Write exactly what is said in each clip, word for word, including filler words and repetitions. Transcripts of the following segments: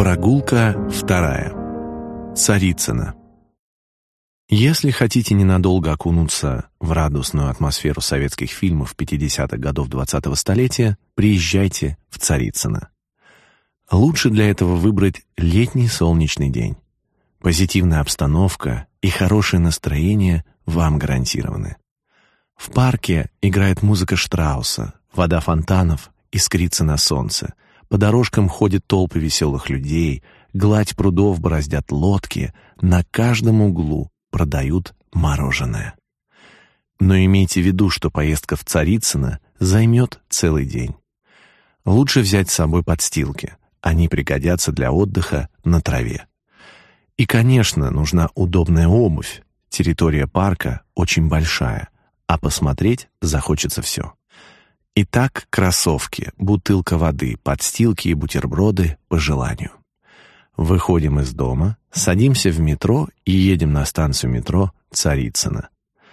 Прогулка вторая. Царицыно. Если хотите ненадолго окунуться в радостную атмосферу советских фильмов пятидесятых годов двадцатого столетия, приезжайте в Царицыно. Лучше для этого выбрать летний солнечный день. Позитивная обстановка и хорошее настроение вам гарантированы. В парке играет музыка Штрауса, вода фонтанов искрится на солнце, по дорожкам ходят толпы веселых людей, гладь прудов бороздят лодки, на каждом углу продают мороженое. Но имейте в виду, что поездка в Царицыно займет целый день. Лучше взять с собой подстилки, они пригодятся для отдыха на траве. И, конечно, нужна удобная обувь, территория парка очень большая, а посмотреть захочется все. Итак, кроссовки, бутылка воды, подстилки и бутерброды по желанию. Выходим из дома, садимся в метро и едем на станцию метро Царицыно.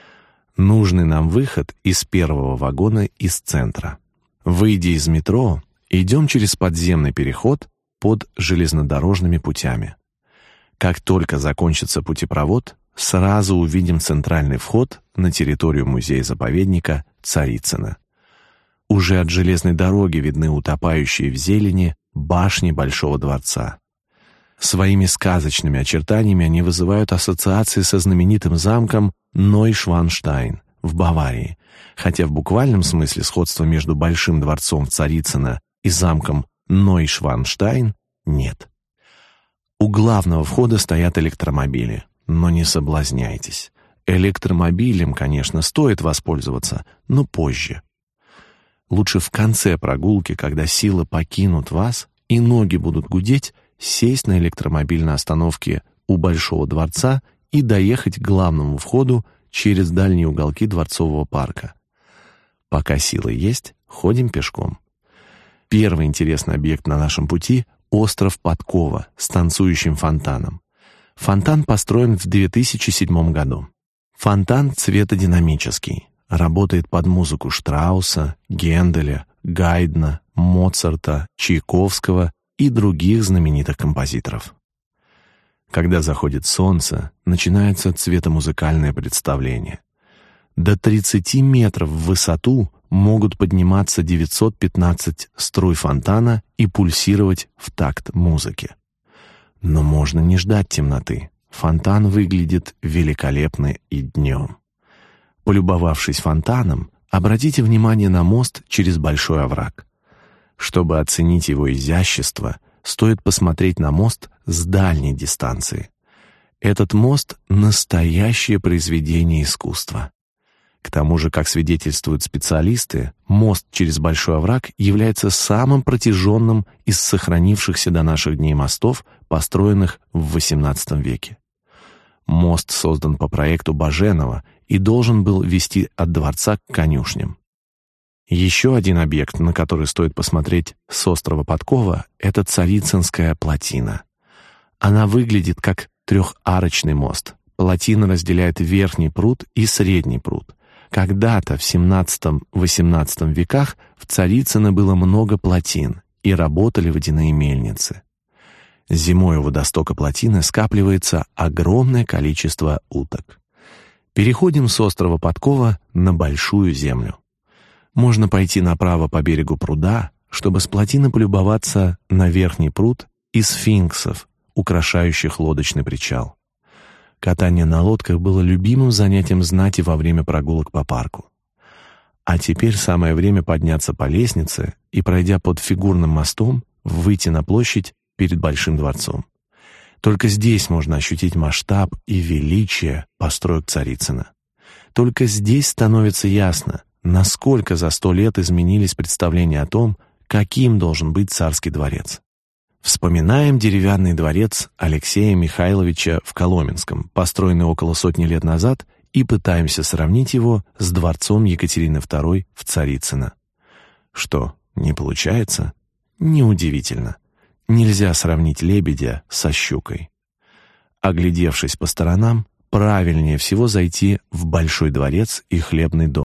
Нужный нам выход из первого вагона из центра. Выйдя из метро, идем через подземный переход под железнодорожными путями. Как только закончится путепровод, сразу увидим центральный вход на территорию музея-заповедника Царицыно. Уже от железной дороги видны утопающие в зелени башни Большого дворца. Своими сказочными очертаниями они вызывают ассоциации со знаменитым замком Нойшванштайн в Баварии, хотя в буквальном смысле сходства между Большим дворцом в Царицыно и замком Нойшванштайн нет. У главного входа стоят электромобили, но не соблазняйтесь. Электромобилем, конечно, стоит воспользоваться, но позже. Лучше в конце прогулки, когда силы покинут вас и ноги будут гудеть, сесть на электромобиль на остановке у Большого дворца и доехать к главному входу через дальние уголки Дворцового парка. Пока силы есть, ходим пешком. Первый интересный объект на нашем пути — остров Подкова с танцующим фонтаном. Фонтан построен в две тысячи седьмом году. Фонтан цветодинамический. Работает под музыку Штрауса, Генделя, Гайдна, Моцарта, Чайковского и других знаменитых композиторов. Когда заходит солнце, начинается цветомузыкальное представление. До тридцати метров в высоту могут подниматься девятьсот пятнадцать струй фонтана и пульсировать в такт музыки. Но можно не ждать темноты. Фонтан выглядит великолепно и днем. Полюбовавшись фонтаном, обратите внимание на мост через большой овраг. Чтобы оценить его изящество, стоит посмотреть на мост с дальней дистанции. Этот мост — настоящее произведение искусства. К тому же, как свидетельствуют специалисты, мост через большой овраг является самым протяженным из сохранившихся до наших дней мостов, построенных в восемнадцатом веке. Мост создан по проекту Баженова и должен был вести от дворца к конюшням. Еще один объект, на который стоит посмотреть с острова Подкова, это Царицынская плотина. Она выглядит как трехарочный мост. Плотина разделяет верхний пруд и средний пруд. Когда-то в семнадцатом-восемнадцатом веках в Царицыно было много плотин, и работали водяные мельницы. Зимой у водостока плотины скапливается огромное количество уток. Переходим с острова Подкова на Большую землю. Можно пойти направо по берегу пруда, чтобы с плотины полюбоваться на верхний пруд и сфинксов, украшающих лодочный причал. Катание на лодках было любимым занятием знати во время прогулок по парку. А теперь самое время подняться по лестнице и, пройдя под фигурным мостом, выйти на площадь перед Большим дворцом. Только здесь можно ощутить масштаб и величие построек Царицыно. Только здесь становится ясно, насколько за сто лет изменились представления о том, каким должен быть царский дворец. Вспоминаем деревянный дворец Алексея Михайловича в Коломенском, построенный около сотни лет назад, и пытаемся сравнить его с дворцом Екатерины второй в Царицыно. Что, не получается? Неудивительно. Нельзя сравнить лебедя со щукой. Оглядевшись по сторонам, правильнее всего зайти в Большой дворец и Хлебный дом.